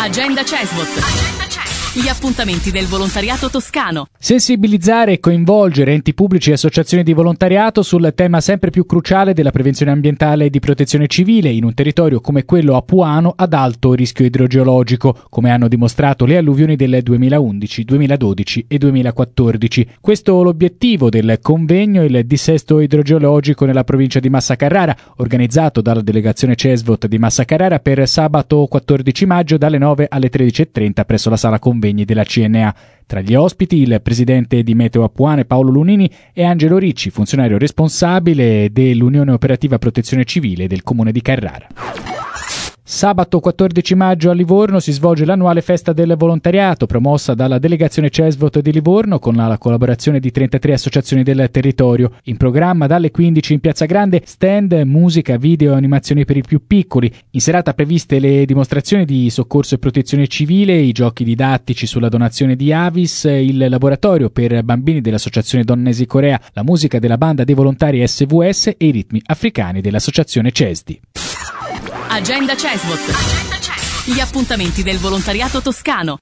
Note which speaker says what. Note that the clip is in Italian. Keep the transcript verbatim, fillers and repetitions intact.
Speaker 1: Agenda CESVOT. Gli appuntamenti del volontariato toscano.
Speaker 2: Sensibilizzare e coinvolgere enti pubblici e associazioni di volontariato sul tema sempre più cruciale della prevenzione ambientale e di protezione civile in un territorio come quello apuano ad alto rischio idrogeologico, come hanno dimostrato le alluvioni del duemilaundici, duemiladodici e duemilaquattordici. Questo l'obiettivo del convegno Il dissesto idrogeologico nella provincia di Massa Carrara, organizzato dalla delegazione CESVOT di Massa Carrara per sabato quattordici maggio dalle nove alle tredici e trenta presso la sala convegni della C N A. Tra gli ospiti il presidente di Meteo Apuane Paolo Lunini e Angelo Ricci, funzionario responsabile dell'Unione Operativa Protezione Civile del Comune di Carrara. Sabato quattordici maggio a Livorno si svolge l'annuale festa del volontariato promossa dalla delegazione CESVOT di Livorno con la collaborazione di trentatré associazioni del territorio. In programma dalle quindici in Piazza Grande stand, musica, video e animazioni per i più piccoli. In serata previste le dimostrazioni di soccorso e protezione civile, i giochi didattici sulla donazione di Avis, il laboratorio per bambini dell'associazione Donnesi Corea, la musica della banda dei volontari S V S e i ritmi africani dell'associazione CESDI.
Speaker 1: Agenda CESVOT. Gli appuntamenti del volontariato toscano.